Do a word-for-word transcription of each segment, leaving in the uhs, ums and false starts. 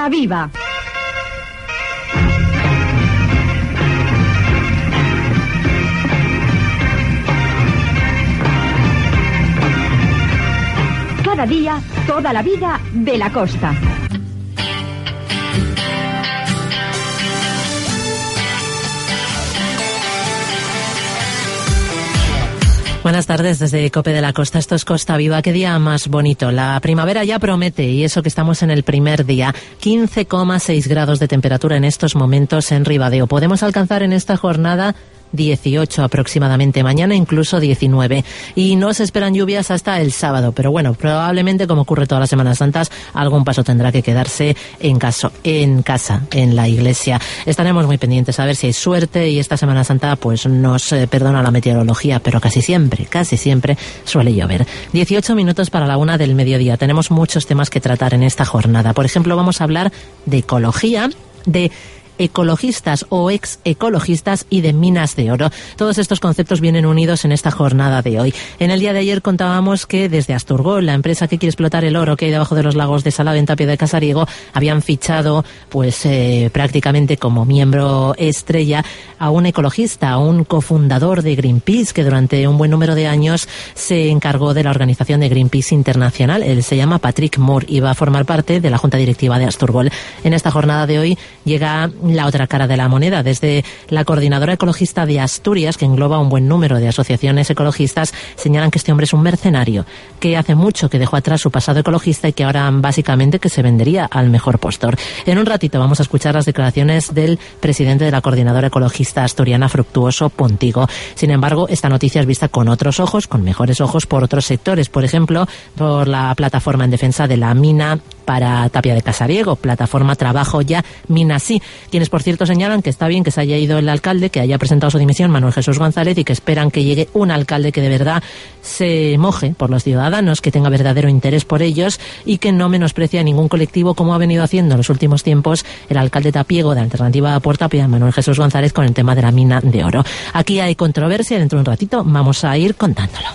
Costa Viva. Cada día, toda la vida de la costa. Buenas tardes desde COPE de la Costa. Esto es Costa Viva. Qué día más bonito. La primavera ya promete, y eso que estamos en el primer día. quince coma seis grados de temperatura en estos momentos en Ribadeo. Podemos alcanzar en esta jornada dieciocho aproximadamente, mañana incluso diecinueve, y no se esperan lluvias hasta el sábado, pero bueno, probablemente, como ocurre todas las Semanas Santas, algún paso tendrá que quedarse en caso, en casa, en la iglesia. Estaremos muy pendientes a ver si hay suerte, y esta Semana Santa pues nos eh, perdona la meteorología, pero casi siempre, casi siempre suele llover. dieciocho minutos para la una del mediodía. Tenemos muchos temas que tratar en esta jornada. Por ejemplo, vamos a hablar de ecología, de ecologistas o ex ecologistas y de minas de oro. Todos estos conceptos vienen unidos en esta jornada de hoy. En el día de ayer contábamos que desde Asturgol, la empresa que quiere explotar el oro que hay debajo de los lagos de Salado en Tapia de Casariego, habían fichado pues eh, prácticamente como miembro estrella a un ecologista, a un cofundador de Greenpeace, que durante un buen número de años se encargó de la organización de Greenpeace Internacional. Él se llama Patrick Moore y va a formar parte de la junta directiva de Asturgol. En esta jornada de hoy llega la otra cara de la moneda. Desde la Coordinadora Ecologista de Asturias, que engloba un buen número de asociaciones ecologistas, señalan que este hombre es un mercenario, que hace mucho que dejó atrás su pasado ecologista y que ahora básicamente que se vendería al mejor postor. En un ratito vamos a escuchar las declaraciones del presidente de la Coordinadora Ecologista asturiana, Fructuoso Pontigo. Sin embargo, esta noticia es vista con otros ojos, con mejores ojos por otros sectores. Por ejemplo, por la plataforma en defensa de la mina para Tapia de Casariego, plataforma Trabajo Ya, Mina Sí, quienes por cierto señalan que está bien que se haya ido el alcalde, que haya presentado su dimisión, Manuel Jesús González, y que esperan que llegue un alcalde que de verdad se moje por los ciudadanos, que tenga verdadero interés por ellos y que no menosprecie a ningún colectivo, como ha venido haciendo en los últimos tiempos el alcalde tapiego de Alternativa por Tapia, Manuel Jesús González, con el tema de la mina de oro. Aquí hay controversia, dentro de un ratito vamos a ir contándolo.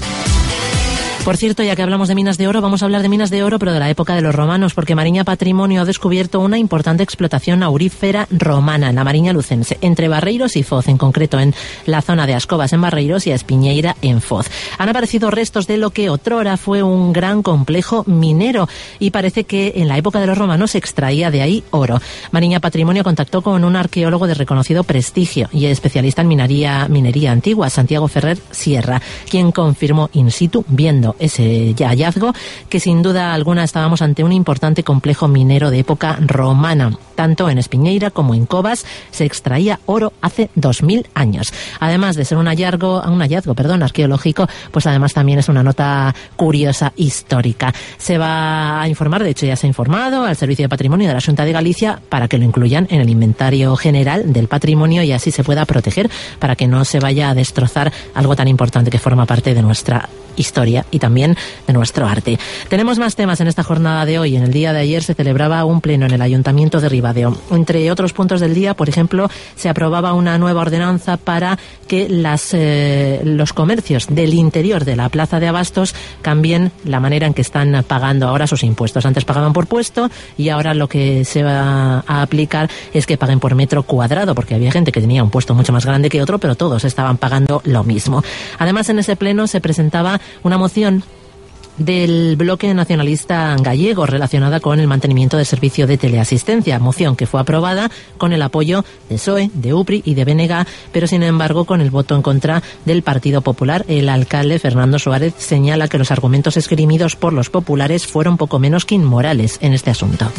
Por cierto, ya que hablamos de minas de oro, vamos a hablar de minas de oro, pero de la época de los romanos, porque Mariña Patrimonio ha descubierto una importante explotación aurífera romana en la Mariña lucense, entre Barreiros y Foz, en concreto en la zona de Ascobas en Barreiros y a Espiñeira en Foz. Han aparecido restos de lo que otrora fue un gran complejo minero, y parece que en la época de los romanos se extraía de ahí oro. Mariña Patrimonio contactó con un arqueólogo de reconocido prestigio y especialista en minería, minería antigua, Santiago Ferrer Sierra, quien confirmó in situ, viendo ese hallazgo, que sin duda alguna estábamos ante un importante complejo minero de época romana. Tanto en Espiñeira como en Cobas se extraía oro hace dos mil años. Además de ser un hallazgo, un hallazgo, perdón, arqueológico, pues además también es una nota curiosa histórica. Se va a informar, de hecho ya se ha informado al Servicio de Patrimonio de la Xunta de Galicia para que lo incluyan en el inventario general del patrimonio y así se pueda proteger, para que no se vaya a destrozar algo tan importante que forma parte de nuestra historia y también de nuestro arte. Tenemos más temas en esta jornada de hoy. En el día de ayer se celebraba un pleno en el Ayuntamiento de Ribadeo. Entre otros puntos del día, por ejemplo, se aprobaba una nueva ordenanza para que las, eh, los comercios del interior de la Plaza de Abastos cambien la manera en que están pagando ahora sus impuestos. Antes pagaban por puesto y ahora lo que se va a aplicar es que paguen por metro cuadrado, porque había gente que tenía un puesto mucho más grande que otro, pero todos estaban pagando lo mismo. Además, en ese pleno se presentaba una moción del bloque nacionalista gallego relacionada con el mantenimiento del servicio de teleasistencia, moción que fue aprobada con el apoyo de P S O E, de U P R I y de B N G, pero sin embargo con el voto en contra del Partido Popular. El alcalde Fernando Suárez señala que los argumentos esgrimidos por los populares fueron poco menos que inmorales en este asunto.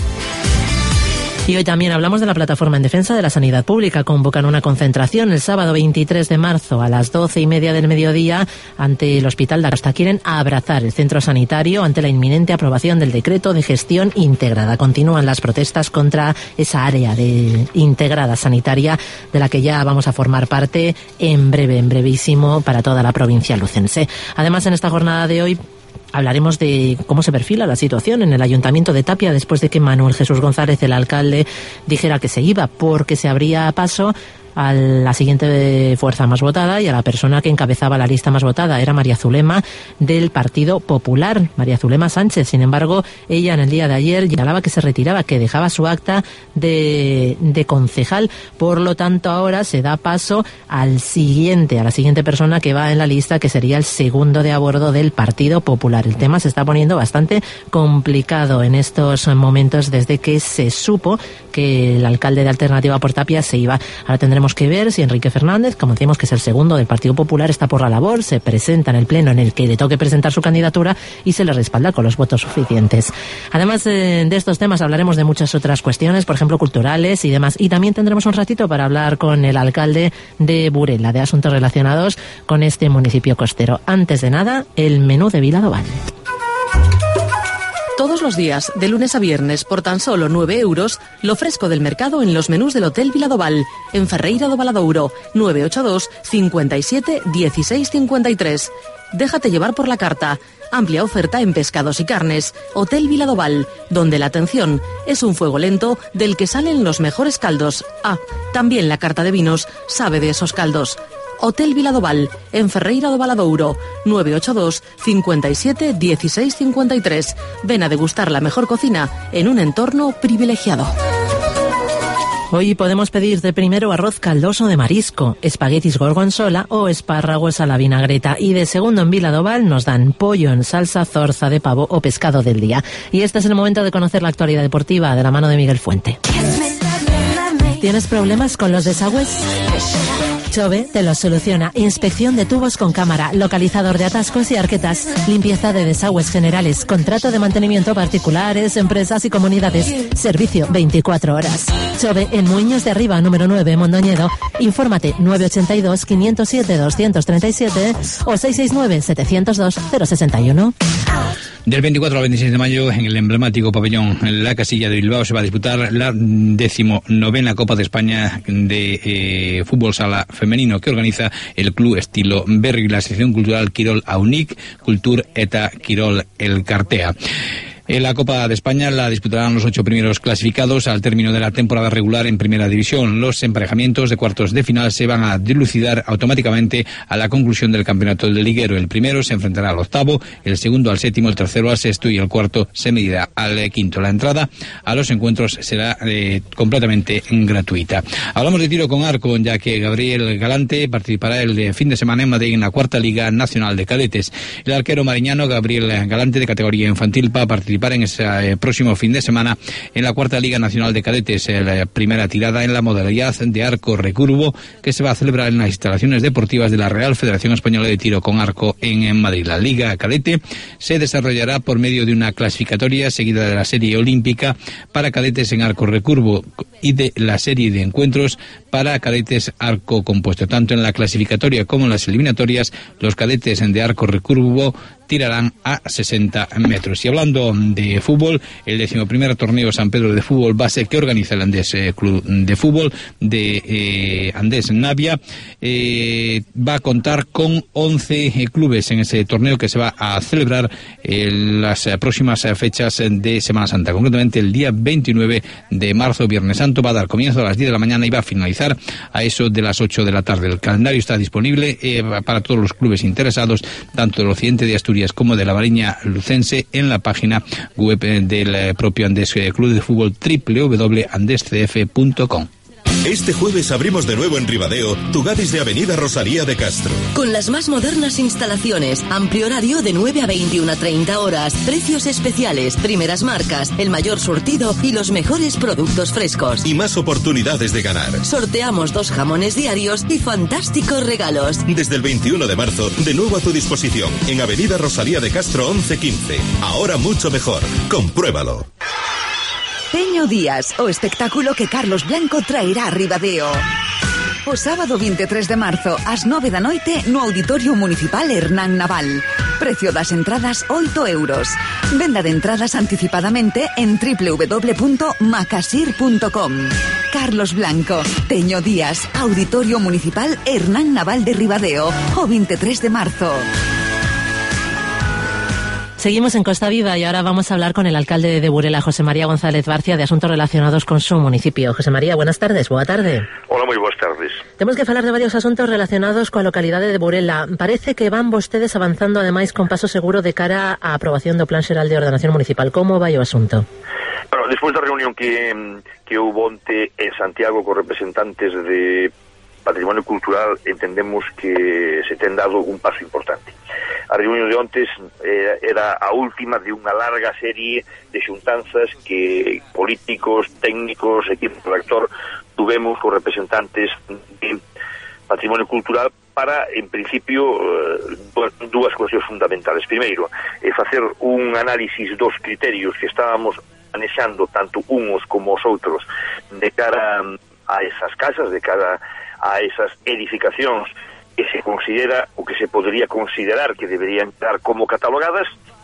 Y hoy también hablamos de la Plataforma en Defensa de la Sanidad Pública. Convocan una concentración el sábado veintitrés de marzo a las doce y media del mediodía ante el Hospital de Acosta. Quieren abrazar el centro sanitario ante la inminente aprobación del decreto de gestión integrada. Continúan las protestas contra esa área de integrada sanitaria de la que ya vamos a formar parte en breve, en brevísimo, para toda la provincia lucense. Además, en esta jornada de hoy hablaremos de cómo se perfila la situación en el Ayuntamiento de Tapia después de que Manuel Jesús González, el alcalde, dijera que se iba porque se abría paso a la siguiente fuerza más votada y a la persona que encabezaba la lista más votada. Era María Zulema del Partido Popular, María Zulema Sánchez. Sin embargo, ella en el día de ayer señalaba que se retiraba, que dejaba su acta de, de concejal. Por lo tanto, ahora se da paso al siguiente, a la siguiente persona que va en la lista, que sería el segundo de a bordo del Partido Popular. El tema se está poniendo bastante complicado en estos momentos desde que se supo que el alcalde de Alternativa por Tapia se iba. Ahora tendremos que ver si Enrique Fernández, como decimos que es el segundo del Partido Popular, está por la labor, se presenta en el pleno en el que le toque presentar su candidatura y se le respalda con los votos suficientes. Además eh, de estos temas hablaremos de muchas otras cuestiones, por ejemplo culturales y demás, y también tendremos un ratito para hablar con el alcalde de Burela, de asuntos relacionados con este municipio costero. Antes de nada, el menú de Viladoval. Todos los días, de lunes a viernes, por tan solo nueve euros, lo fresco del mercado en los menús del Hotel Viladoval, en Ferreira do Valadouro, nueve ocho dos, cincuenta y siete, dieciséis cincuenta y tres. Déjate llevar por la carta. Amplia oferta en pescados y carnes. Hotel Viladoval, donde la atención es un fuego lento del que salen los mejores caldos. Ah, también la carta de vinos sabe de esos caldos. Hotel Viladoval, en Ferreira do Valadouro, nueve ocho dos, cincuenta y siete, dieciséis cincuenta y tres. Ven a degustar la mejor cocina en un entorno privilegiado. Hoy podemos pedir de primero arroz caldoso de marisco, espaguetis gorgonzola o espárragos a la vinagreta, y de segundo en Viladoval nos dan pollo en salsa, zorza de pavo o pescado del día. Y este es el momento de conocer la actualidad deportiva de la mano de Miguel Fuente. ¿Tienes problemas con los desagües? Chove te lo soluciona. Inspección de tubos con cámara, localizador de atascos y arquetas, limpieza de desagües generales, contrato de mantenimiento particulares, empresas y comunidades, servicio veinticuatro horas. Chove en Muñoz de Arriba, número nueve, Mondoñedo. Infórmate nueve ocho dos, cinco cero siete, dos tres siete o seis seis nueve, siete cero dos, cero seis uno. Del veinticuatro al veintiséis de mayo, en el emblemático pabellón La Casilla de Bilbao, se va a disputar la decimonovena Copa de España de eh, Fútbol Sala Femenino, que organiza el Club Estilo Berri, la sección cultural Kirol Aunic, Kultur eta Kirol Elkartea. En la Copa de España la disputarán los ocho primeros clasificados al término de la temporada regular en Primera División. Los emparejamientos de cuartos de final se van a dilucidar automáticamente a la conclusión del campeonato del liguero. El primero se enfrentará al octavo, el segundo al séptimo, el tercero al sexto y el cuarto se medirá al quinto. La entrada a los encuentros será eh, completamente gratuita. Hablamos de tiro con arco, ya que Gabriel Galante participará el fin de semana en Madrid en la cuarta Liga Nacional de Cadetes. El arquero mariñano Gabriel Galante, de categoría infantil, va a participar en ese eh, próximo fin de semana en la cuarta Liga Nacional de Cadetes, eh, la primera tirada en la modalidad de arco recurvo, que se va a celebrar en las instalaciones deportivas de la Real Federación Española de Tiro con Arco en, en Madrid. La Liga Cadete se desarrollará por medio de una clasificatoria seguida de la serie olímpica para cadetes en arco recurvo y de la serie de encuentros para cadetes arco compuesto. Tanto en la clasificatoria como en las eliminatorias, los cadetes de arco recurvo tirarán a sesenta metros. Y hablando de fútbol, el decimoprimer torneo San Pedro de Fútbol Base que organiza el Andés eh, Club de Fútbol de eh, Andés Navia eh, va a contar con once eh, clubes en ese torneo, que se va a celebrar en las eh, próximas eh, fechas de Semana Santa. Concretamente el día veintinueve de marzo, Viernes Santo, va a dar comienzo a las diez de la mañana y va a finalizar a eso de las ocho de la tarde. El calendario está disponible eh, para todos los clubes interesados, tanto del occidente de Asturias como de la Mariña Lucense, en la página web del propio Andés Club de Fútbol, doble u doble u doble u punto andes c f punto com. Este jueves abrimos de nuevo en Ribadeo tu Gadis de Avenida Rosalía de Castro. Con las más modernas instalaciones, amplio horario de nueve a veintiuna treinta horas, precios especiales, primeras marcas, el mayor surtido y los mejores productos frescos. Y más oportunidades de ganar. Sorteamos dos jamones diarios y fantásticos regalos. Desde el veintiuno de marzo, de nuevo a tu disposición, en Avenida Rosalía de Castro once quince. Ahora mucho mejor. Compruébalo. Teño Días, o espectáculo que Carlos Blanco traerá a Ribadeo. O sábado veintitrés de marzo, ás nove da noite, no Auditorio Municipal Hernán Naval. Precio das entradas, oito euros. Venda de entradas anticipadamente en doble u doble u doble u punto macasir punto com. Carlos Blanco, Teño Días, Auditorio Municipal Hernán Naval de Ribadeo, o veintitrés de marzo. Seguimos en Costa Viva y ahora vamos a hablar con el alcalde de Burela, José María González Barcia, de asuntos relacionados con su municipio. José María, buenas tardes, boa tarde. Hola, moi boas tardes. Temos que falar de varios asuntos relacionados coa localidade de Burela. Parece que van vostedes avanzando ademais con paso seguro de cara á aprobación do Plan Xeral de Ordenación Municipal. Como vai o asunto? Bueno, despois da reunión que, que houve onte en Santiago con representantes de Patrimonio Cultural, entendemos que se ten dado un paso importante. A reunión de ontes eh, era a última de unha larga serie de xuntanzas que políticos, técnicos, equipo redactor tuvemos con representantes de Patrimonio Cultural para, en principio, eh, dúas cuestións fundamentales. Primeiro, eh, facer un análisis dos criterios que estábamos manexando tanto unos como os outros de cara a esas casas, de cara a esas edificacións que se considera o que se podría considerar que deberían estar como catalogadas,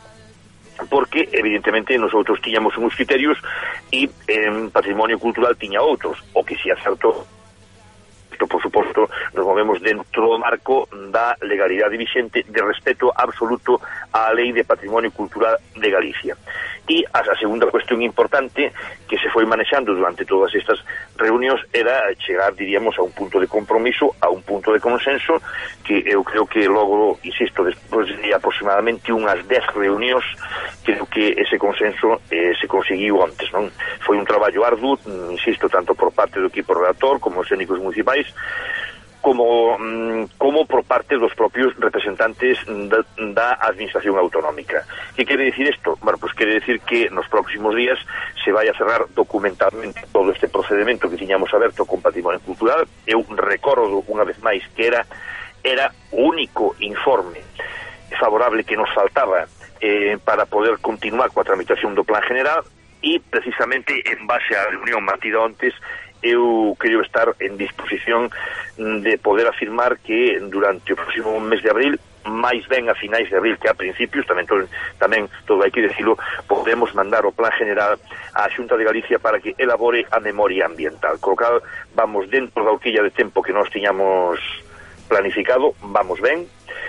porque evidentemente nosotros tiñamos uns criterios e en Patrimonio Cultural tiña outros, o que si acertou. Isto, por suposto, nos movemos dentro do marco da legalidade vixente de respeto absoluto á Lei de Patrimonio Cultural de Galicia. E a segunda cuestión importante que se foi manexando durante todas estas reunións era chegar, diríamos, a un punto de compromiso, a un punto de consenso, que eu creo que logo, insisto, despois de aproximadamente unhas dez reunións, creo que ese consenso eh, se conseguiu antes, non? Foi un traballo arduo, insisto, tanto por parte do equipo redactor como os técnicos municipais, como como por parte dos propios representantes da, da Administración Autonómica. Que quere dicir isto? Bueno, pues quere dicir que nos próximos días se vai a cerrar documentalmente todo este procedimento que tiñamos aberto con Patrimonio Cultural. Eu recordo unha vez máis que era era o único informe favorable que nos faltaba eh, para poder continuar coa tramitación do Plan General, e precisamente en base á reunión mantida ontes eu quero estar en disposición de poder afirmar que durante o próximo mes de abril, máis ben a finais de abril que a principios, tamén todo, tamén todo hai que decirlo, podemos mandar o Plan General á Xunta de Galicia para que elabore a memoria ambiental, co cal vamos dentro da horquilla de tempo que nós tiñamos planificado, vamos ben,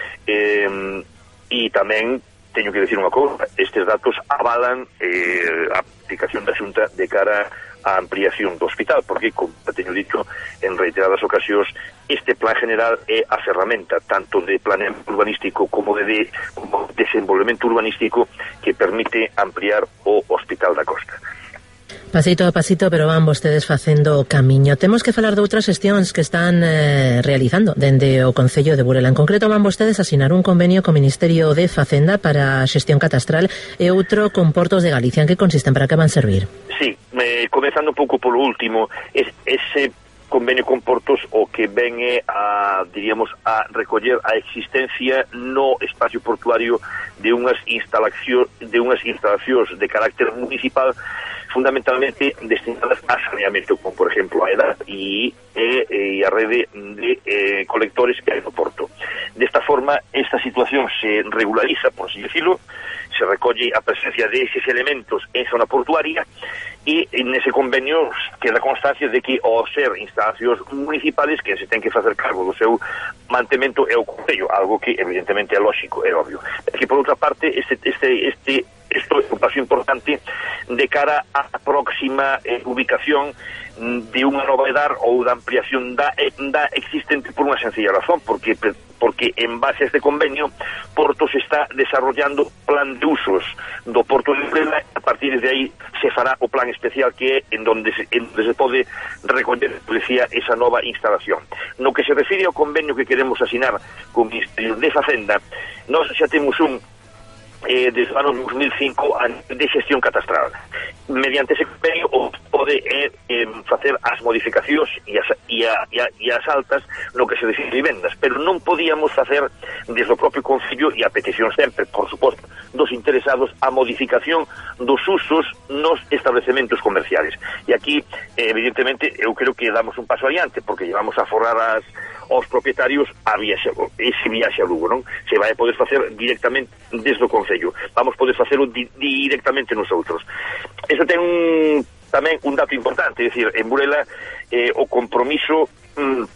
eh, e tamén teño que decir unha cousa, estes datos avalan eh, a aplicación da Xunta de cara a ampliación do hospital, porque, como teño dicho en reiteradas ocasións, este Plan General é a ferramenta tanto de planeamento urbanístico como de, de como desenvolvemento urbanístico que permite ampliar o Hospital da Costa. Pasito a pasito, pero van vostedes facendo camiño. Temos que falar de outras xestións que están eh, realizando dende o Concello de Burela. En concreto, van vostedes asinar un convenio co Ministerio de Facenda para a xestión catastral e outro con Portos de Galicia. En que consisten? Para que van servir? Sí, eh, comezando un pouco polo último, es, ese convenio con Portos o que ven é a, diríamos, a recoller a existencia no espacio portuario de unhas instalacións de unhas instalacións de carácter municipal fundamentalmente destinadas a saneamento, como por exemplo a edad e, e, e a rede de eh, colectores que hai no porto. Desta forma, esta situación se regulariza, por así decirlo, se recolle a presencia de eses elementos en zona portuaria e nese convenio queda constancia de que ao ser instalacións municipales que se ten que facer cargo do seu mantemento é o Concello, algo que evidentemente é lógico, é obvio. E que por outra parte este este este isto é un paso importante de cara á próxima eh, ubicación de unha nova edad ou da ampliación da, da existente por unha sencilla razón, porque porque en base a este convenio Portos está desarrollando plan de usos do Porto de Burela. A partir de aí se fará o plan especial que é en donde se, en donde se pode recoller, decía, esa nova instalación. No que se refire ao convenio que queremos asinar con o Ministerio de Facenda, nós xa temos un Eh, desde o ano dos mil cinco de xestión catastral. Mediante ese convenio o pode eh, eh, facer as modificacións e as, e, a, e, a, e as altas no que se define vivendas, pero non podíamos facer desde o propio Concello e a petición sempre, por suposto, dos interesados a modificación dos usos nos establecementos comerciales. E aquí, eh, evidentemente, eu creo que damos un paso adiante, porque llevamos a forrar as aos propietarios a viaxe, ese viaxe a Lugo, non? Se vai a poder facer directamente desde o Concello. Vamos poder facelo di directamente nosotros. Eso ten un, tamén un dato importante, é dicir, en Burela eh, o compromiso mm,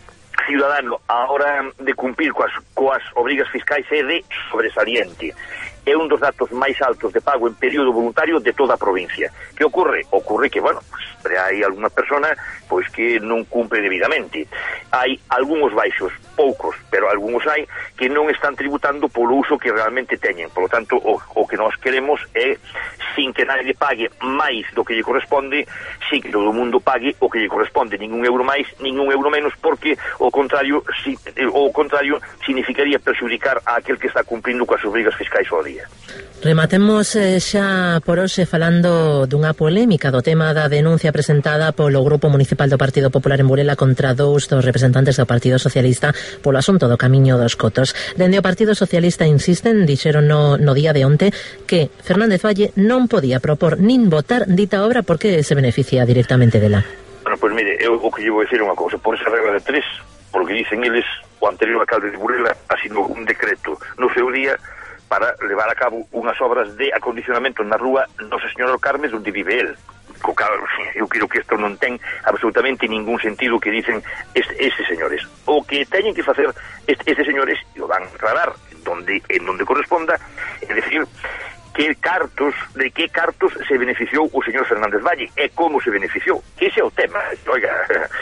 ciudadano a hora de cumplir coas, coas obrigas fiscais é de sobresaliente. é un dos datos máis altos de pago en período voluntario de toda a provincia. Que ocorre? Ocorre que, bueno, pues, hai alguna persona pois que non cumpre debidamente. Hai algúns baixos, poucos, pero algúns hai que non están tributando polo uso que realmente teñen. Por lo tanto, o, o que nós queremos é, sin que nadie pague máis do que lle corresponde, sin que todo o mundo pague o que lle corresponde, ningún euro máis, ningún euro menos, porque o contrario, si, o contrario significaría perxudicar a aquel que está cumplindo coas obrigas fiscais ao día. Rematemos eh, xa por hoxe falando dunha polémica do tema da denuncia presentada polo Grupo Municipal do Partido Popular en Burela contra dous dos representantes do Partido Socialista polo asunto do Camiño dos Cotos. Dende o Partido Socialista insisten, dixeron no, no día de onte, que Fernández Valle non podía propor nin votar dita obra porque se beneficia directamente dela. Bueno, pois pues mire, eu o que lle vou dicir unha cousa, por esa regla de tres, porque dicen eles, o anterior alcalde de Burela asinou un decreto no seu día para levar a cabo unhas obras de acondicionamento na rúa Nosa Señora do Carme, onde vive el. Co cal, eu creo que isto non ten absolutamente ningún sentido que dicen este, estes señores. O que teñen que facer este, estes señores, e o van a aclarar donde, en donde corresponda, é decir, que cartos, de que cartos se beneficiou o señor Fernández Valle e como se beneficiou. Que ese é o tema. Oiga,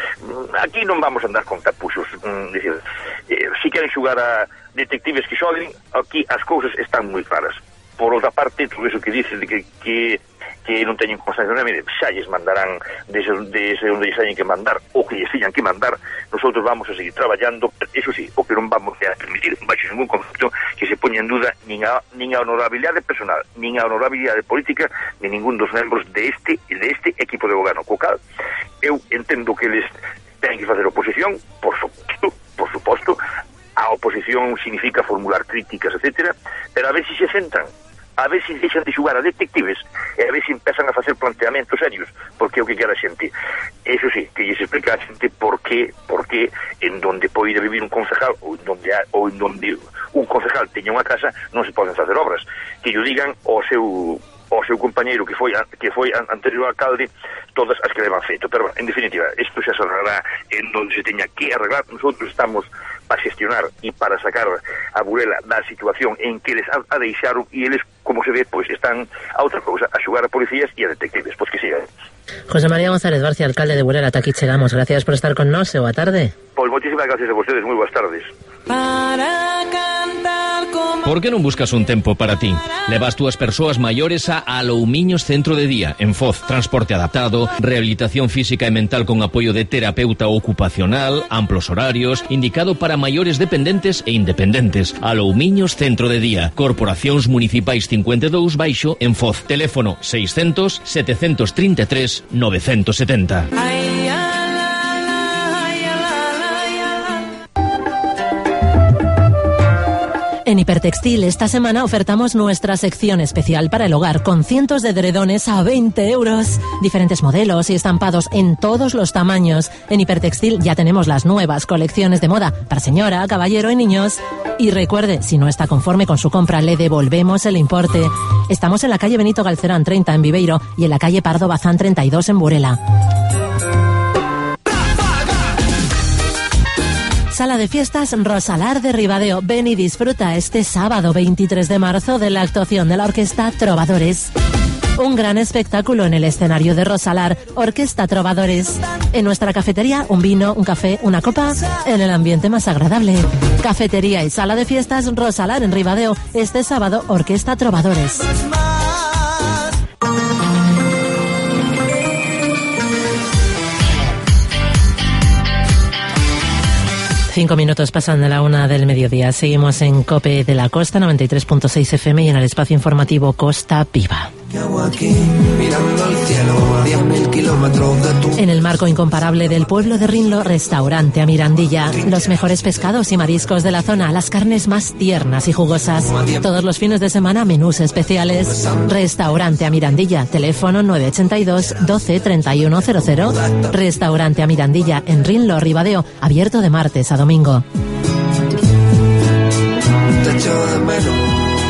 aquí non vamos a andar con tapuxos. Decir, eh, si queren xugar a detectives que xoden, aquí as cousas están moi claras. Por outra parte, todo eso que dicen de que, que, que non teñen constancia, mire, xa lles mandarán desde, desde onde lles teñen que mandar o que lles teñan que mandar. Nosotros vamos a seguir traballando. Eso sí, o que non vamos a permitir baixo ningún concepto que se poña en duda nin a, nin a honorabilidade personal, nin a honorabilidade política de ningún dos membros de este de este equipo de goberno. Co cal, eu entendo que eles teñen que facer oposición, por suposto, por suposto. A oposición significa formular críticas, etcétera, pero a ver si se centran, a ver si deixan de xugar a detectives e a ver si empezan a facer planteamentos serios, porque é o que quera a xente. Eso sí, que lles explica a xente por qué, por qué en donde poida vivir un concejal ou en donde, ou en donde un concejal teña unha casa non se poden facer obras. Que yo digan ao seu o seu compañeiro que foi que foi anterior alcalde todas as que levan feito, pero en definitiva isto xa se arreglará en donde se teña que arreglar. Nosotros estamos para gestionar e para sacar a Burela da situación en que eles a, a deixaron e eles, como se ve, pois están a outra cousa, a xugar a policías e a detectives, pois que sigan. José María González Barcia, alcalde de Burela, ata aquí chegamos. Gracias por estar con nós e boa tarde. Pois moitísimas gracias a vostedes, moi boas tardes. Para cantar como... Por que non buscas un tempo para ti? Levas túas persoas maiores a Aloumiños Centro de Día, en Foz, transporte adaptado, rehabilitación física e mental con apoio de terapeuta ocupacional, amplos horarios, indicado para maiores dependentes e independentes. Aloumiños Centro de Día, Corporacións Municipais cincuenta e dous baixo, en Foz. Teléfono seiscentos, setecientos treinta e tres, novecentos setenta. Ay, ay. En Hipertextil esta semana ofertamos nuestra sección especial para el hogar con cientos de edredones a veinte euros. Diferentes modelos y estampados en todos los tamaños. En Hipertextil ya tenemos las nuevas colecciones de moda para señora, caballero y niños. Y recuerde, si no está conforme con su compra, le devolvemos el importe. Estamos en la calle Benito Galcerán treinta en Viveiro y en la calle Pardo Bazán treinta y dos en Burela. Sala de fiestas Rosalar de Ribadeo. Ven y disfruta este sábado veintitrés de marzo de la actuación de la orquesta Trovadores. Un gran espectáculo en el escenario de Rosalar, Orquesta Trovadores. En nuestra cafetería, un vino, un café, una copa, en el ambiente más agradable. Cafetería y sala de fiestas Rosalar en Ribadeo. Este sábado, Orquesta Trovadores. Cinco minutos pasan de la una del mediodía. Seguimos en COPE de la Costa, noventa y tres punto seis F M y en el espacio informativo Costa Viva. En el marco incomparable del pueblo de Rinlo, restaurante a Mirandilla. Los mejores pescados y mariscos de la zona, las carnes más tiernas y jugosas. Todos los fines de semana, menús especiales. Restaurante a Mirandilla, teléfono nueve ochenta y dos, doce, treinta y uno cero cero. Restaurante a Mirandilla, en Rinlo, Ribadeo, abierto de martes a domingo.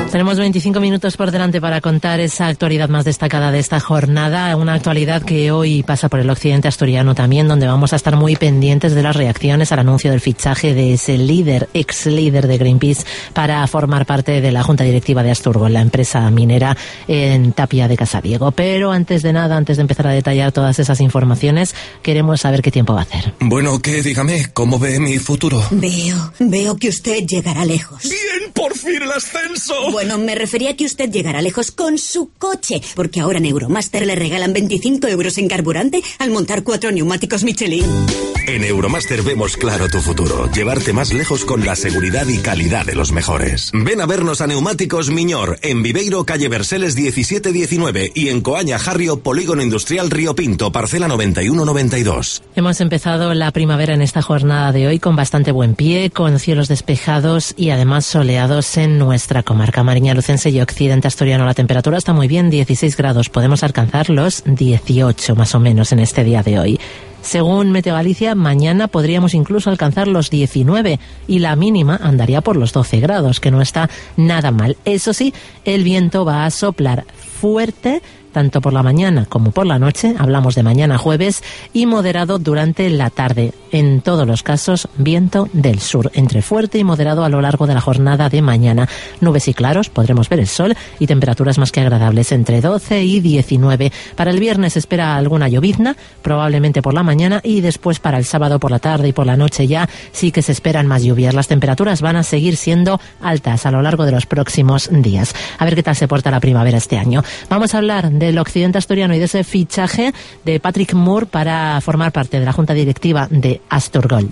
Tenemos veinticinco minutos por delante para contar esa actualidad más destacada de esta jornada, una actualidad que hoy pasa por el occidente asturiano también, donde vamos a estar muy pendientes de las reacciones al anuncio del fichaje de ese líder, ex líder de Greenpeace, para formar parte de la Junta Directiva de Asturgol, la empresa minera en Tapia de Casadiego. Pero antes de nada, antes de empezar a detallar todas esas informaciones, queremos saber qué tiempo va a hacer. Bueno, ¿qué? Dígame, ¿cómo ve mi futuro? Veo, veo que usted llegará lejos. ¡Bien, por fin el ascenso! Bueno, me refería a que usted llegará lejos con su coche, porque ahora en Euromaster le regalan veinticinco euros en carburante al montar cuatro neumáticos Michelin. En Euromaster vemos claro tu futuro, llevarte más lejos con la seguridad y calidad de los mejores. Ven a vernos a Neumáticos Miñor, en Viveiro, calle Verseles diecisiete diecinueve y en Coaña Jarrio, Polígono Industrial Río Pinto, parcela noventa y uno noventa y dos. Hemos empezado la primavera en esta jornada de hoy con bastante buen pie, con cielos despejados y además soleados en nuestra comarca mariña lucense y occidente asturiano. La temperatura está muy bien, dieciséis grados, podemos alcanzar los dieciocho más o menos en este día de hoy. Según Meteo Galicia, mañana podríamos incluso alcanzar los diecinueve y la mínima andaría por los doce grados, que no está nada mal. Eso sí, el viento va a soplar fuerte tanto por la mañana como por la noche, hablamos de mañana jueves, y moderado durante la tarde. En todos los casos, viento del sur, entre fuerte y moderado a lo largo de la jornada de mañana. Nubes y claros, podremos ver el sol y temperaturas más que agradables, entre doce y diecinueve. Para el viernes se espera alguna llovizna, probablemente por la mañana, y después para el sábado por la tarde y por la noche ya sí que se esperan más lluvias. Las temperaturas van a seguir siendo altas a lo largo de los próximos días. A ver qué tal se porta la primavera este año. Vamos a hablar del occidente asturiano y de ese fichaje de Patrick Moore para formar parte de la Junta Directiva de Asturgol.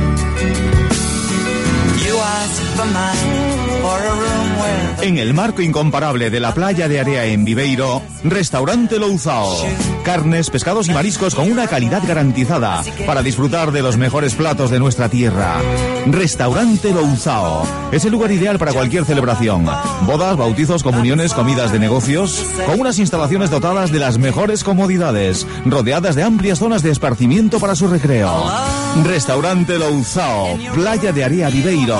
En el marco incomparable de la playa de Area en Viveiro, Restaurante Louzao. Carnes, pescados y mariscos con una calidad garantizada para disfrutar de los mejores platos de nuestra tierra. Restaurante Louzao es el lugar ideal para cualquier celebración. Bodas, bautizos, comuniones, comidas de negocios, con unas instalaciones dotadas de las mejores comodidades, rodeadas de amplias zonas de esparcimiento para su recreo. Restaurante Louzao, playa de Area Viveiro.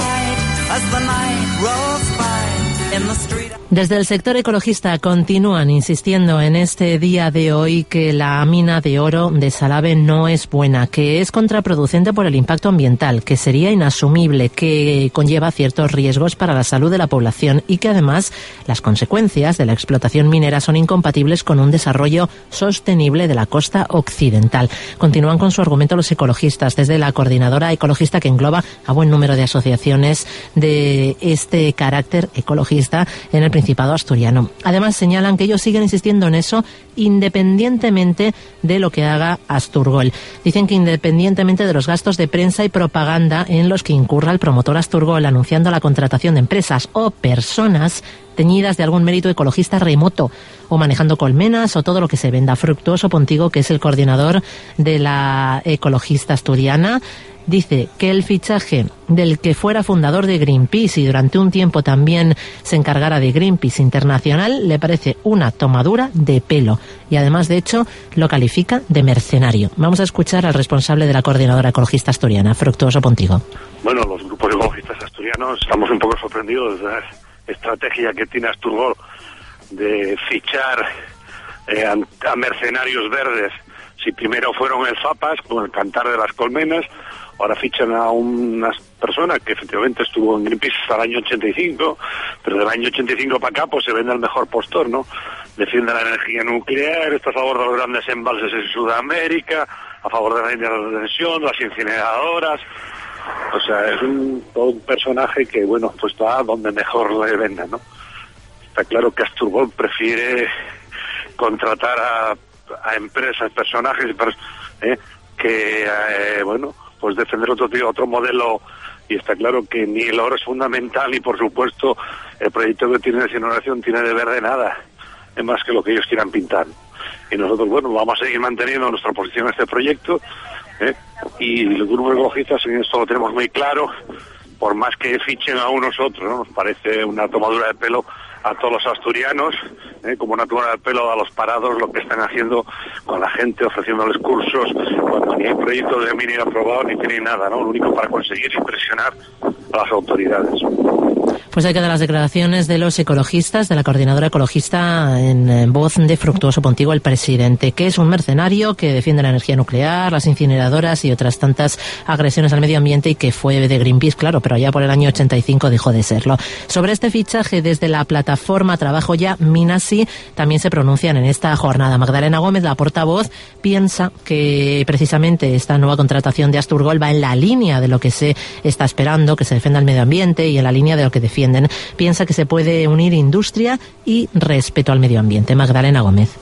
Desde el sector ecologista continúan insistiendo en este día de hoy que la mina de oro de Salave no es buena, que es contraproducente por el impacto ambiental, que sería inasumible, que conlleva ciertos riesgos para la salud de la población y que además las consecuencias de la explotación minera son incompatibles con un desarrollo sostenible de la costa occidental. Continúan con su argumento los ecologistas desde la coordinadora ecologista que engloba a buen número de asociaciones de este carácter ecologista en el Principado asturiano. Además señalan que ellos siguen insistiendo en eso independientemente de lo que haga Asturgol. Dicen que independientemente de los gastos de prensa y propaganda en los que incurra el promotor Asturgol anunciando la contratación de empresas o personas teñidas de algún mérito ecologista remoto o manejando colmenas o todo lo que se venda. Fructuoso Pontigo, que es el coordinador de la ecologista asturiana, dice que el fichaje del que fuera fundador de Greenpeace y durante un tiempo también se encargara de Greenpeace Internacional le parece una tomadura de pelo y además de hecho lo califica de mercenario. Vamos a escuchar al responsable de la coordinadora ecologista asturiana, Fructuoso Pontigo. Bueno, los grupos ecologistas asturianos estamos un poco sorprendidos de la estrategia que tiene Asturgol de fichar eh, a, a mercenarios verdes. Si primero fueron el FAPAS con el Cantar de las Colmenas, ahora fichan a una persona que efectivamente estuvo en Greenpeace hasta el año ochenta y cinco, pero del año ochenta y cinco para acá pues se vende al mejor postor, ¿no? Defiende la energía nuclear, está a favor de los grandes embalses en Sudamérica, a favor de la intervención, las incineradoras. O sea, es un, todo un personaje que, bueno, pues está donde mejor le venda, ¿no? Está claro que Asturgol prefiere contratar a, a empresas, personajes, ¿eh? que, eh, bueno, pues defender otro tío, otro modelo, y está claro que ni el oro es fundamental y por supuesto el proyecto que tiene de incineración tiene de verde nada, es más que lo que ellos quieran pintar. Y nosotros, bueno, vamos a seguir manteniendo nuestra posición en este proyecto, ¿eh? y los grupos ecologistas en esto lo tenemos muy claro, por más que fichen a unos otros, ¿no? Nos parece una tomadura de pelo a todos los asturianos, ¿eh? como una tomadura de pelo a los parados, lo que están haciendo con la gente, ofreciéndoles cursos, cuando ni hay proyectos de mínimo aprobado ni tienen nada, ¿no? Lo único para conseguir impresionar a las autoridades. Pues hay que dar las declaraciones de los ecologistas, de la coordinadora ecologista, en, en voz de Fructuoso Pontigo, el presidente, que es un mercenario que defiende la energía nuclear, las incineradoras y otras tantas agresiones al medio ambiente, y que fue de Greenpeace, claro, pero ya por el año ochenta y cinco dejó de serlo. Sobre este fichaje, desde la plataforma Trabajo Ya, Minasi, también se pronuncian en esta jornada. Magdalena Gómez, la portavoz, piensa que precisamente esta nueva contratación de Asturgol va en la línea de lo que se está esperando, que se defienda el medio ambiente, y en la línea de lo que defiende. Piensa que se puede unir industria y respeto al medio ambiente. Magdalena Gómez.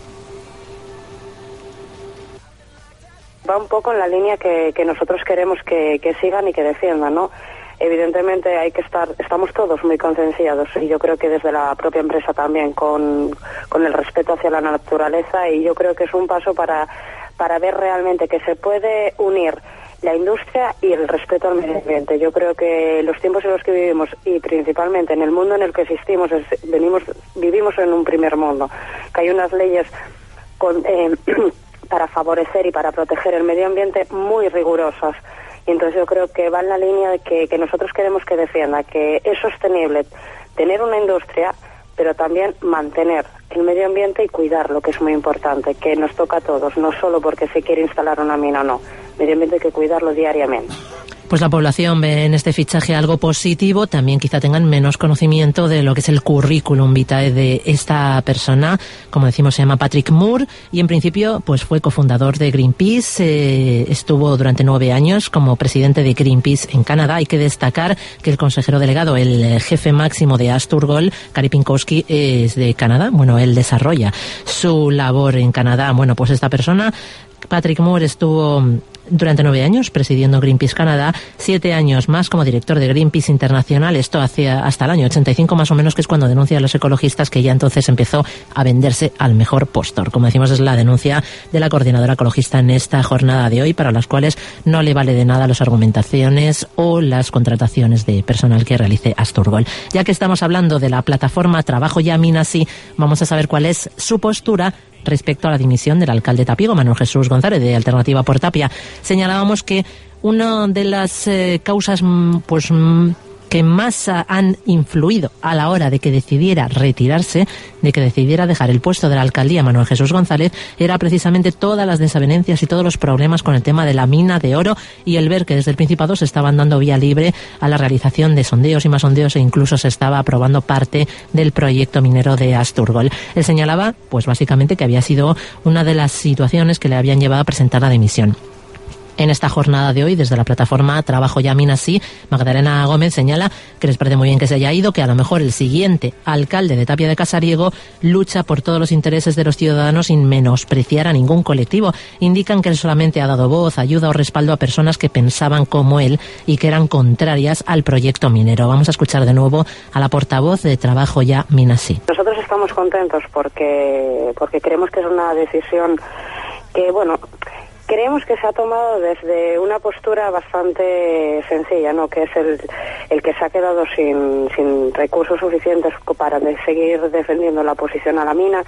Va un poco en la línea que, que nosotros queremos que, que sigan y que defiendan, ¿no? Evidentemente hay que estar, estamos todos muy concienciados, y yo creo que desde la propia empresa también, con, con el respeto hacia la naturaleza, y yo creo que es un paso para, para ver realmente que se puede unir la industria y el respeto al medio ambiente. Yo creo que los tiempos en los que vivimos, y principalmente en el mundo en el que existimos, es, venimos, vivimos en un primer mundo, que hay unas leyes con, eh, para favorecer y para proteger el medio ambiente muy rigurosas. Y entonces yo creo que va en la línea de que, que nosotros queremos que defienda, que es sostenible tener una industria, pero también mantener el medio ambiente y cuidarlo, que es muy importante, que nos toca a todos, no solo porque se quiere instalar una mina o no. Medio ambiente hay que cuidarlo diariamente. Pues la población ve en este fichaje algo positivo. También quizá tengan menos conocimiento de lo que es el currículum vitae de esta persona. Como decimos, se llama Patrick Moore, y en principio pues fue cofundador de Greenpeace. Eh, estuvo durante nueve años como presidente de Greenpeace en Canadá. Hay que destacar que el consejero delegado, el jefe máximo de Asturgol, Kari Pinkowski, es de Canadá. Bueno, él desarrolla su labor en Canadá. Bueno, pues esta persona, Patrick Moore, estuvo durante nueve años presidiendo Greenpeace Canadá, siete años más como director de Greenpeace Internacional, esto hacia hasta el año ochenta y cinco más o menos, que es cuando denuncia a los ecologistas que ya entonces empezó a venderse al mejor postor. Como decimos, es la denuncia de la coordinadora ecologista en esta jornada de hoy, para las cuales no le vale de nada las argumentaciones o las contrataciones de personal que realice Asturgol. Ya que estamos hablando de la plataforma Trabajo Ya, Minasi, vamos a saber cuál es su postura respecto a la dimisión del alcalde tapiego, Manuel Jesús González, de Alternativa por Tapia. Señalábamos que una de las eh, causas pues que más han influido a la hora de que decidiera retirarse, de que decidiera dejar el puesto de la alcaldía Manuel Jesús González, era precisamente todas las desavenencias y todos los problemas con el tema de la mina de oro, y el ver que desde el Principado se estaban dando vía libre a la realización de sondeos y más sondeos, e incluso se estaba aprobando parte del proyecto minero de Asturgol. Él señalaba, pues básicamente, que había sido una de las situaciones que le habían llevado a presentar la dimisión. En esta jornada de hoy, desde la plataforma Trabajo Ya, Minasi, Magdalena Gómez señala que les parece muy bien que se haya ido, que a lo mejor el siguiente alcalde de Tapia de Casariego lucha por todos los intereses de los ciudadanos sin menospreciar a ningún colectivo. Indican que él solamente ha dado voz, ayuda o respaldo a personas que pensaban como él y que eran contrarias al proyecto minero. Vamos a escuchar de nuevo a la portavoz de Trabajo Ya, Minasi. Nosotros estamos contentos porque, porque creemos que es una decisión que, bueno, creemos que se ha tomado desde una postura bastante sencilla, ¿no? Que es el, el que se ha quedado sin, sin recursos suficientes para de seguir defendiendo la posición a la mina,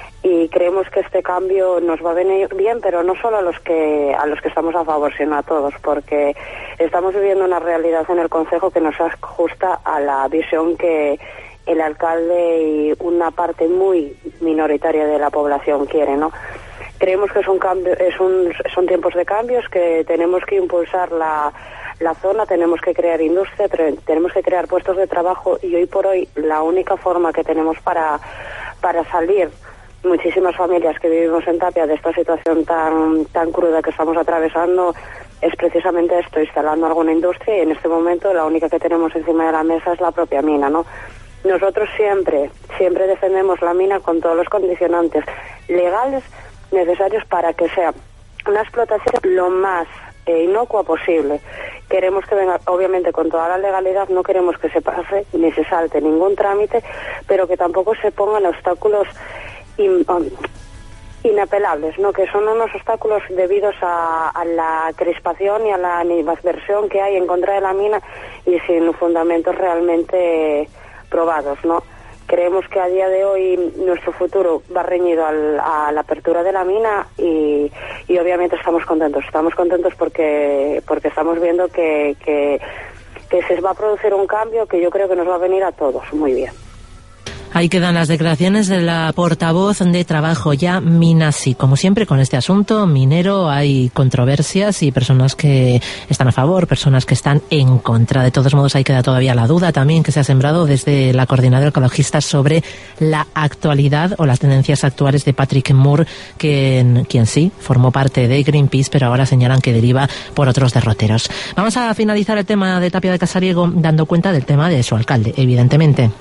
y creemos que este cambio nos va a venir bien, pero no solo a los que a los que estamos a favor, sino a todos, porque estamos viviendo una realidad en el concejo que nos ajusta a la visión que el alcalde y una parte muy minoritaria de la población quiere, ¿no? Creemos que es un cambio, es un, son tiempos de cambios, que tenemos que impulsar la, la zona, tenemos que crear industria, tenemos que crear puestos de trabajo, y hoy por hoy la única forma que tenemos para, para salir muchísimas familias que vivimos en Tapia de esta situación tan, tan cruda que estamos atravesando es precisamente esto, instalando alguna industria, y en este momento la única que tenemos encima de la mesa es la propia mina, ¿no? Nosotros siempre, siempre defendemos la mina con todos los condicionantes legales necesarios para que sea una explotación lo más eh, inocua posible. Queremos que venga, obviamente, con toda la legalidad, no queremos que se pase ni se salte ningún trámite, pero que tampoco se pongan obstáculos in, um, inapelables, ¿no? Que son unos obstáculos debidos a, a la crispación y a la animadversión que hay en contra de la mina, y sin fundamentos realmente probados, ¿no? Creemos que a día de hoy nuestro futuro va reñido al, a la apertura de la mina, y, y obviamente estamos contentos. Estamos contentos porque porque estamos viendo que, que que se va a producir un cambio que yo creo que nos va a venir a todos muy bien. Ahí quedan las declaraciones de la portavoz de Trabajo Ya, Minasi. Como siempre con este asunto minero hay controversias y personas que están a favor, personas que están en contra. De todos modos ahí queda todavía la duda también que se ha sembrado desde la Coordinadora Ecologista sobre la actualidad o las tendencias actuales de Patrick Moore, que, quien sí formó parte de Greenpeace, pero ahora señalan que deriva por otros derroteros. Vamos a finalizar el tema de Tapia de Casariego dando cuenta del tema de su alcalde, evidentemente.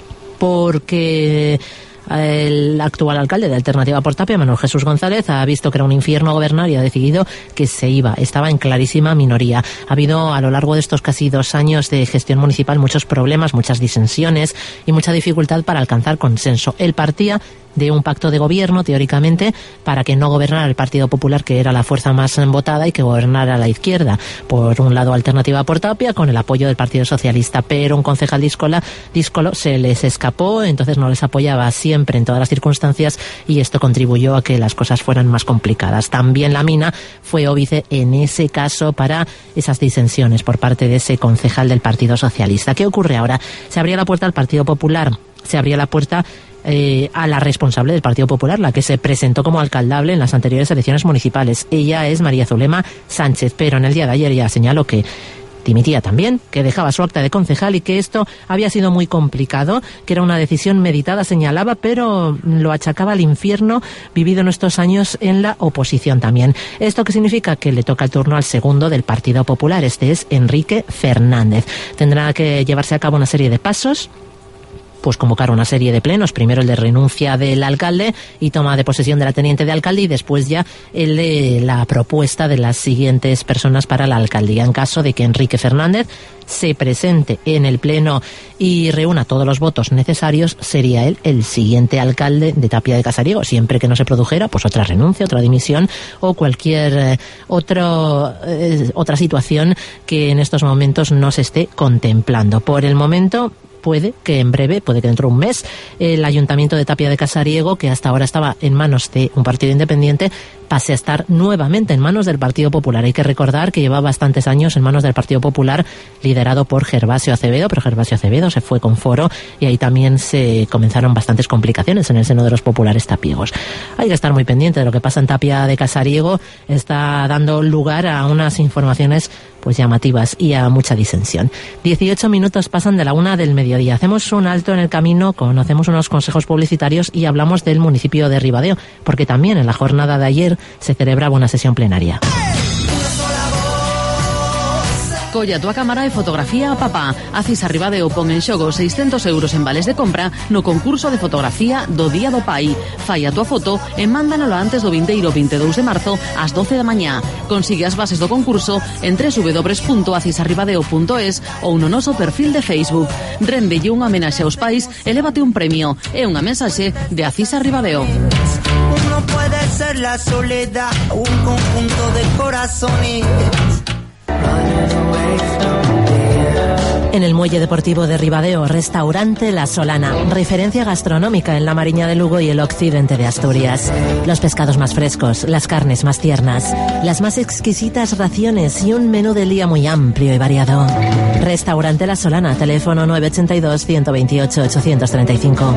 Porque el actual alcalde de Alternativa por Tapia, Manuel Jesús González, ha visto que era un infierno gobernar y ha decidido que se iba. Estaba en clarísima minoría. Ha habido a lo largo de estos casi dos años de gestión municipal muchos problemas, muchas disensiones y mucha dificultad para alcanzar consenso. Él partía de un pacto de gobierno, teóricamente, para que no gobernara el Partido Popular, que era la fuerza más votada, y que gobernara la izquierda. Por un lado, Alternativa por Tapia, con el apoyo del Partido Socialista, pero un concejal díscola, díscolo se les escapó, entonces no les apoyaba siempre en todas las circunstancias, y esto contribuyó a que las cosas fueran más complicadas. También la Mina fue óbice en ese caso para esas disensiones por parte de ese concejal del Partido Socialista. ¿Qué ocurre ahora? Se abría la puerta al Partido Popular, se abría la puerta Eh, a la responsable del Partido Popular, la que se presentó como alcaldable en las anteriores elecciones municipales. Ella es María Zulema Sánchez, pero en el día de ayer ya señaló que dimitía también, que dejaba su acta de concejal y que esto había sido muy complicado, que era una decisión meditada, señalaba, pero lo achacaba al infierno vivido en estos años en la oposición también. ¿Esto qué significa? Que le toca el turno al segundo del Partido Popular, este es Enrique Fernández. Tendrá que llevarse a cabo una serie de pasos, pues convocar una serie de plenos, primero el de renuncia del alcalde y toma de posesión de la teniente de alcalde, y después ya el de la propuesta de las siguientes personas para la alcaldía. En caso de que Enrique Fernández se presente en el pleno y reúna todos los votos necesarios, sería él el siguiente alcalde de Tapia de Casariego, siempre que no se produjera pues otra renuncia, otra dimisión o cualquier eh, otro, eh, otra situación que en estos momentos no se esté contemplando. Por el momento, puede que en breve, puede que dentro de un mes, el Ayuntamiento de Tapia de Casariego, que hasta ahora estaba en manos de un partido independiente, pase a estar nuevamente en manos del Partido Popular. Hay que recordar que lleva bastantes años en manos del Partido Popular, liderado por Gervasio Acevedo, pero Gervasio Acevedo se fue con Foro y ahí también se comenzaron bastantes complicaciones en el seno de los populares tapiegos. Hay que estar muy pendiente de lo que pasa en Tapia de Casariego. Está dando lugar a unas informaciones pues llamativas y a mucha disensión. dieciocho minutos pasan de la una del mediodía. Hacemos un alto en el camino, conocemos unos consejos publicitarios y hablamos del municipio de Ribadeo, porque también en la jornada de ayer se celebraba una sesión plenaria. Colla tua cámara e fotografía a papá. Acis Arribadeo pon en xogo seiscentos euros en vales de compra no concurso de fotografía do Día do Pai. Fai a tua foto e mándanolo antes do vindeiro veintidós de marzo ás doce da mañá. Consigue as bases do concurso en doble u doble u doble u punto acis arribadeo punto es ou no noso perfil de Facebook. Rendelle unha homenaxe aos pais e lévate un premio. É unha mensaxe de Acis Arribadeo. Uno puede ser la soledad, un conjunto de corazones. En el Muelle Deportivo de Ribadeo, restaurante La Solana, referencia gastronómica en la Mariña de Lugo y el occidente de Asturias. Los pescados más frescos, las carnes más tiernas, las más exquisitas raciones y un menú del día muy amplio y variado. Restaurante La Solana, teléfono nueve ocho dos, uno dos ocho, ocho tres cinco.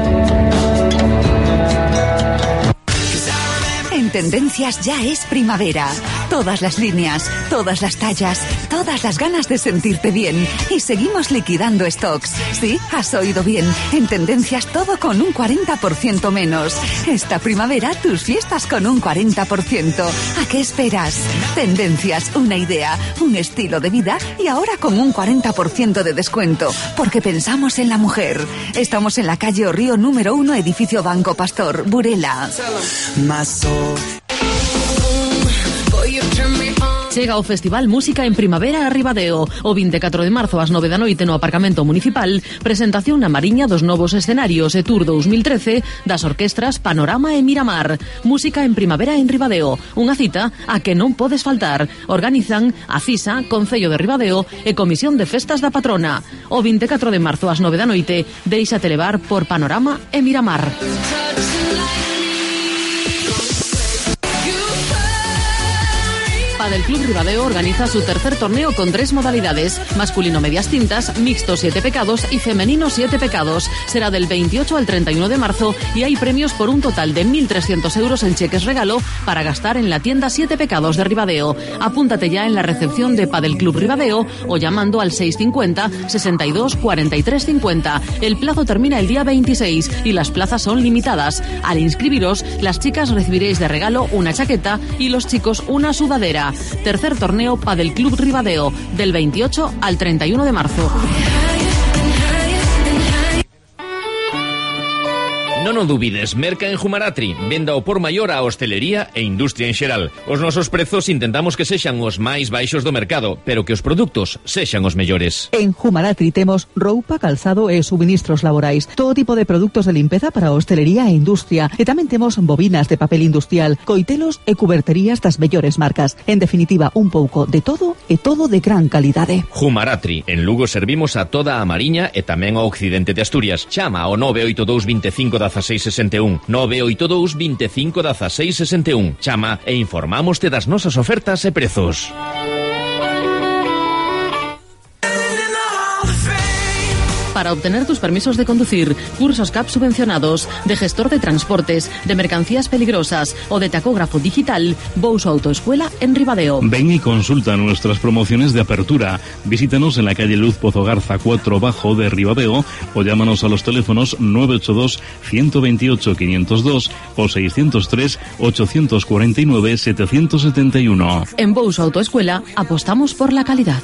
En Tendencias ya es primavera. Todas las líneas, todas las tallas, todas las ganas de sentirte bien. Y seguimos liquidando stocks. Sí, has oído bien. En Tendencias todo con un cuarenta por ciento menos. Esta primavera tus fiestas con un cuarenta por ciento. ¿A qué esperas? Tendencias, una idea, un estilo de vida y ahora con un cuarenta por ciento de descuento. Porque pensamos en la mujer. Estamos en la calle Orrío número uno, edificio Banco Pastor, Burela. Chega o Festival Música en Primavera a Ribadeo. O vinte e catro de marzo ás nove da noite no aparcamento municipal, presentación na Mariña dos novos escenarios e Tour dos mil trece das orquestras Panorama e Miramar. Música en Primavera en Ribadeo, unha cita a que non podes faltar. Organizan a CISA, Concello de Ribadeo e Comisión de Festas da Patrona. O vinte e catro de marzo ás nove da noite, déixate levar por Panorama e Miramar. Padel Club Ribadeo organiza su tercer torneo con tres modalidades: masculino medias tintas, mixto siete pecados y femenino siete pecados. Será del veintiocho al treinta y uno de marzo y hay premios por un total de mil trescientos euros en cheques regalo para gastar en la tienda siete pecados de Ribadeo. Apúntate ya en la recepción de Padel Club Ribadeo o llamando al seis cincuenta, sesenta y dos, cuarenta y tres cincuenta. El plazo termina el día veintiséis y las plazas son limitadas. Al inscribiros, las chicas recibiréis de regalo una chaqueta y los chicos una sudadera. Tercer torneo Padel Club Ribadeo, del veintiocho al treinta y uno de marzo. Non o dubides, merca en Humaratri, venda ao por maior a hostelería e industria en xeral. Os nosos prezos intentamos que sexan os máis baixos do mercado, pero que os produtos sexan os mellores. En Humaratri temos roupa, calzado e suministros laborais, todo tipo de produtos de limpeza para hostelería e industria, e tamén temos bobinas de papel industrial, coitelos e cuberterías das mellores marcas. En definitiva, un pouco de todo e todo de gran calidade. Humaratri, en Lugo servimos a toda a Mariña e tamén ao occidente de Asturias. Chama ao nove oito dous veinticinco dieciséis sesenta e un, nove oito dous veinticinco dieciséis sesenta e un. Chama e informámoste das nosas ofertas e prezos. Para obtener tus permisos de conducir, cursos C A P subvencionados, de gestor de transportes, de mercancías peligrosas o de tacógrafo digital, Bouso Autoescuela en Ribadeo. Ven y consulta nuestras promociones de apertura. Visítanos en la calle Luz Pozo Garza cuatro Bajo de Ribadeo o llámanos a los teléfonos nueve ocho dos, uno dos ocho, cinco cero dos o seis cero tres, ocho cuatro nueve, siete siete uno. En Bouso Autoescuela apostamos por la calidad.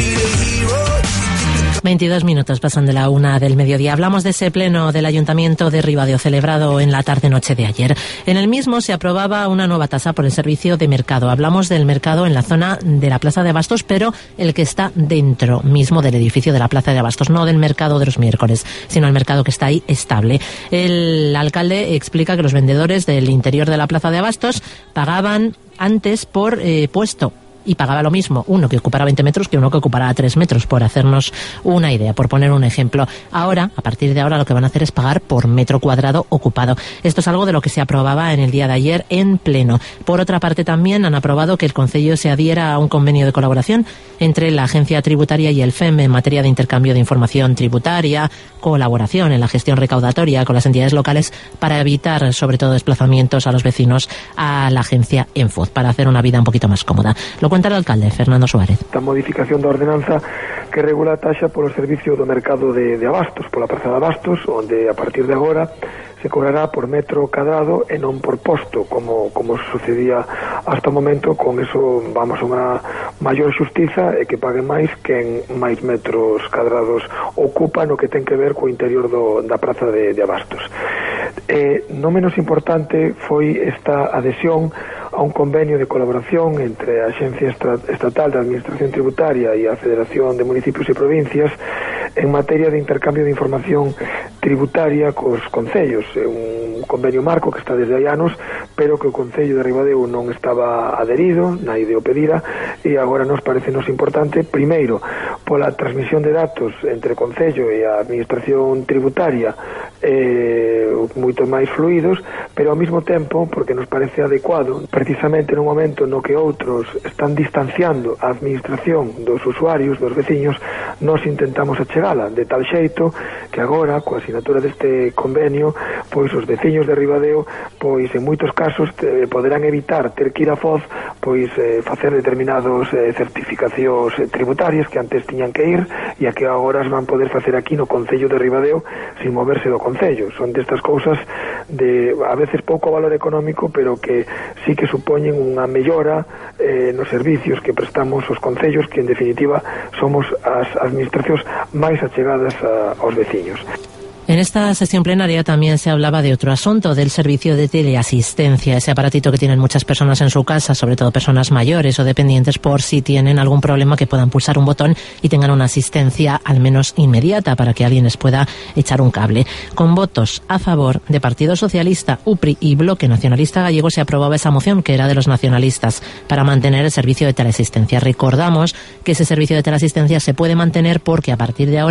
veintidós minutos pasan de la una del mediodía. Hablamos de ese pleno del Ayuntamiento de Ribadeo celebrado en la tarde-noche de ayer. En el mismo se aprobaba una nueva tasa por el servicio de mercado. Hablamos del mercado en la zona de la Plaza de Abastos, pero el que está dentro mismo del edificio de la Plaza de Abastos, no del mercado de los miércoles, sino el mercado que está ahí estable. El alcalde explica que los vendedores del interior de la Plaza de Abastos pagaban antes por eh, puesto. Y pagaba lo mismo uno que ocupara veinte metros que uno que ocupara tres metros, por hacernos una idea, por poner un ejemplo. Ahora, a partir de ahora, lo que van a hacer es pagar por metro cuadrado ocupado. Esto es algo de lo que se aprobaba en el día de ayer en pleno. Por otra parte, también han aprobado que el Concello se adhiera a un convenio de colaboración entre la Agencia Tributaria y el F E M en materia de intercambio de información tributaria, colaboración en la gestión recaudatoria con las entidades locales para evitar, sobre todo, desplazamientos a los vecinos a la agencia Enfoz, para hacer una vida un poquito más cómoda. Lo cuenta el alcalde, Fernando Suárez. Esta modificación da ordenanza que regula a taxa polo servicio do mercado de, de Abastos, pola Praza de Abastos, onde a partir de agora se cobrará por metro cadrado e non por posto, como, como sucedía hasta o momento. Con eso vamos a unha maior xustiza e que pague máis que en máis metros cadrados ocupa no que ten que ver co interior do, da Praza de, de Abastos. Eh, non menos importante foi esta adhesión a un convenio de colaboración entre a Axencia Estatal de Administración Tributaria e a Federación de Municipios e Provincias en materia de intercambio de información tributaria cos concellos. É un convenio marco que está desde hai anos, pero que o Concello de Ribadeo non estaba adherido, naide o pedira, e agora nos parece nos importante, primeiro, pola transmisión de datos entre o Concello e a Administración Tributaria eh, moito máis fluidos, pero ao mesmo tempo, porque nos parece adecuado, precisamente no momento no que outros están distanciando a administración dos usuarios, dos veciños, nós intentamos achegala, de tal xeito que agora, coa asinatura deste convenio, pois os veciños de Ribadeo, pois en moitos casos te, poderán evitar ter que ir a Foz, pois eh, facer determinados eh, certificacións eh, tributarias que antes tiñan que ir e a que agora as van poder facer aquí no Concello de Ribadeo sin moverse do Concello. Son destas cousas de, a veces, pouco valor económico, pero que sí que supoñen unha mellora eh, nos servicios que prestamos os concellos, que en definitiva somos as administracións máis achegadas a, aos veciños. En esta sesión plenaria también se hablaba de otro asunto, del servicio de teleasistencia, ese aparatito que tienen muchas personas en su casa, sobre todo personas mayores o dependientes, por si tienen algún problema que puedan pulsar un botón y tengan una asistencia al menos inmediata para que alguien les pueda echar un cable. Con votos a favor de Partido Socialista, U P R I y Bloque Nacionalista Gallego se aprobaba esa moción, que era de los nacionalistas, para mantener el servicio de teleasistencia. Recordamos que ese servicio de teleasistencia se puede mantener porque a partir de ahora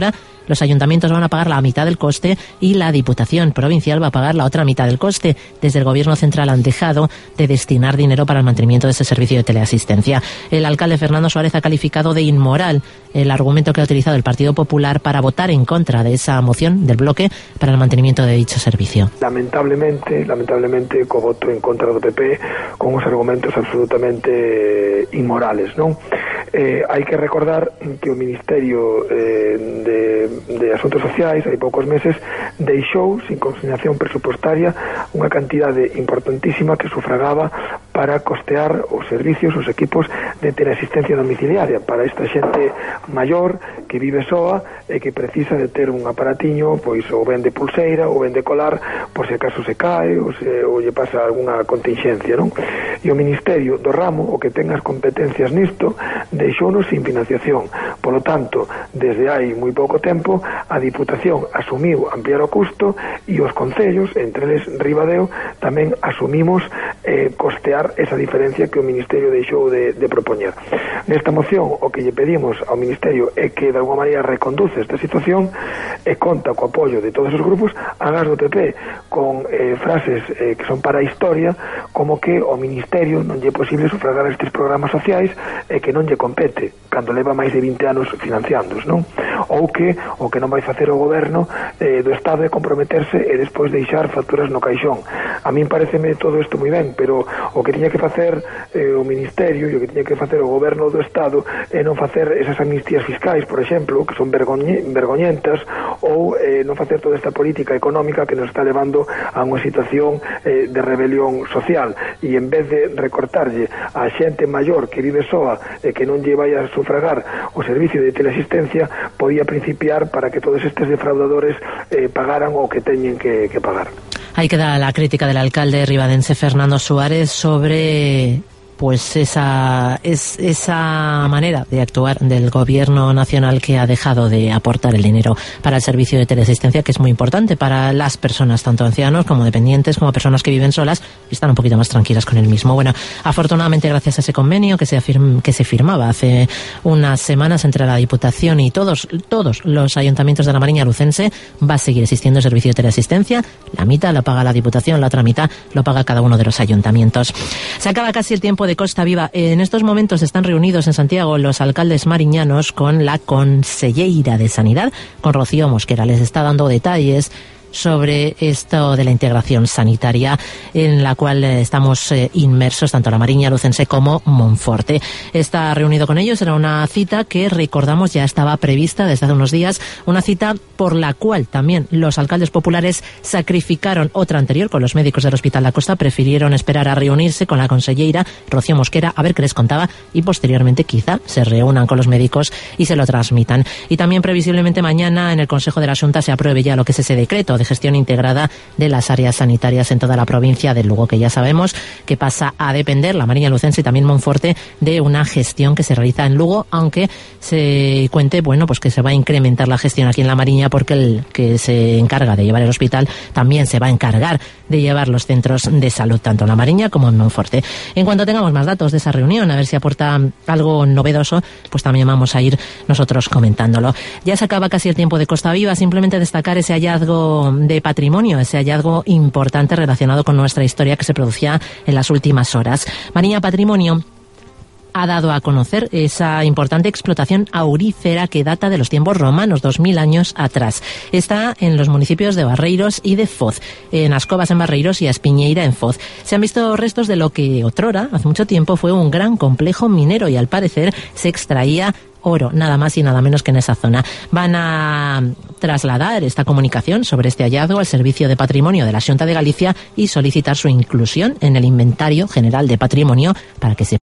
los ayuntamientos van a pagar la mitad del coste y la Diputación Provincial va a pagar la otra mitad del coste. Desde el Gobierno Central han dejado de destinar dinero para el mantenimiento de ese servicio de teleasistencia. El alcalde Fernando Suárez ha calificado de inmoral el argumento que ha utilizado el Partido Popular para votar en contra de esa moción del bloque para el mantenimiento de dicho servicio. Lamentablemente, lamentablemente, co voto en contra do P P con uns argumentos absolutamente inmorales, non? Eh, hai que recordar que o Ministerio eh, de, de Asuntos Sociais hai poucos meses deixou sin consignación presupuestaria unha cantidade importantísima que sufragaba para costear os servicios, os equipos de teleasistencia domiciliaria para esta xente maior que vive soa e que precisa de ter un aparatiño, pois ou ben de pulseira ou ben de colar por se acaso se cae ou, se, ou lle pasa alguna contingencia, non? E o Ministerio do ramo, o que ten as competencias nisto, deixounos sin financiación. Por lo tanto, desde hai moi pouco tempo, a Diputación asumiu ampliar o custo e os concellos, entre eles Ribadeo, tamén asumimos eh, costear esa diferencia que o Ministerio deixou de, de propoñer. Nesta moción, o que lle pedimos ao Ministerio é que, de alguma maneira, reconduce esta situación e conta co apoio de todos os grupos, agás do P P, con eh, frases eh, que son para a historia, como que o Ministerio non lle é posible sufragar estes programas sociais e que non lle compete, cando leva máis de vinte anos financiándoos, non? Ou que o que non vai facer o goberno eh, do Estado é comprometerse e despois deixar facturas no caixón. A min pareceme todo isto moi ben, pero o que tiña que facer eh, o Ministerio e o que tiña que facer o goberno do Estado é non facer esas amnistías fiscais, por exemplo, que son vergoñe, vergoñentas, ou eh, non facer toda esta política económica que nos está levando a unha situación eh, de rebelión social, e en vez de recortarlle a xente maior que vive soa e que non lle vai a sufragar o servicio de teleasistencia, podía principiar para que todos estes defraudadores eh, pagaran o que teñen que, que pagar. Ahí queda la crítica del alcalde ribadense Fernando Suárez sobre pues esa es esa manera de actuar del gobierno nacional, que ha dejado de aportar el dinero para el servicio de teleasistencia, que es muy importante para las personas, tanto ancianos como dependientes, como personas que viven solas y están un poquito más tranquilas con el mismo. Bueno, afortunadamente, gracias a ese convenio que se afirma, que se firmaba hace unas semanas entre la Diputación y todos todos los ayuntamientos de la Mariña lucense, va a seguir existiendo el servicio de teleasistencia. La mitad lo paga la Diputación, la otra mitad lo paga cada uno de los ayuntamientos. Se acaba casi el tiempo de Costa Viva. En estos momentos están reunidos en Santiago los alcaldes mariñanos con la conselleira de Sanidad, con Rocío Mosquera. Les está dando detalles sobre esto de la integración sanitaria en la cual estamos eh, inmersos, tanto la Mariña lucense como Monforte. Está reunido con ellos, era una cita que, recordamos, ya estaba prevista desde hace unos días, una cita por la cual también los alcaldes populares sacrificaron otra anterior con los médicos del Hospital La Costa, prefirieron esperar a reunirse con la conselleira Rocío Mosquera a ver qué les contaba y posteriormente quizá se reúnan con los médicos y se lo transmitan. Y también previsiblemente mañana en el Consejo de la Xunta se apruebe ya lo que es ese decreto de gestión integrada de las áreas sanitarias en toda la provincia de Lugo, que ya sabemos que pasa a depender, la Mariña lucense y también Monforte, de una gestión que se realiza en Lugo, aunque se cuente, bueno, pues que se va a incrementar la gestión aquí en la Mariña, porque el que se encarga de llevar el hospital también se va a encargar de llevar los centros de salud, tanto en la Mariña como en Monforte. En cuanto tengamos más datos de esa reunión, a ver si aporta algo novedoso, pues también vamos a ir nosotros comentándolo. Ya se acaba casi el tiempo de Costa Viva, simplemente destacar ese hallazgo de patrimonio, ese hallazgo importante relacionado con nuestra historia que se producía en las últimas horas. Mariña Patrimonio ha dado a conocer esa importante explotación aurífera que data de los tiempos romanos, dos mil años atrás. Está en los municipios de Barreiros y de Foz, en Ascobas en Barreiros y Aspiñeira en Foz. Se han visto restos de lo que otrora, hace mucho tiempo, fue un gran complejo minero y al parecer se extraía oro, nada más y nada menos que en esa zona. Van a trasladar esta comunicación sobre este hallazgo al Servicio de Patrimonio de la Xunta de Galicia y solicitar su inclusión en el Inventario General de Patrimonio para que se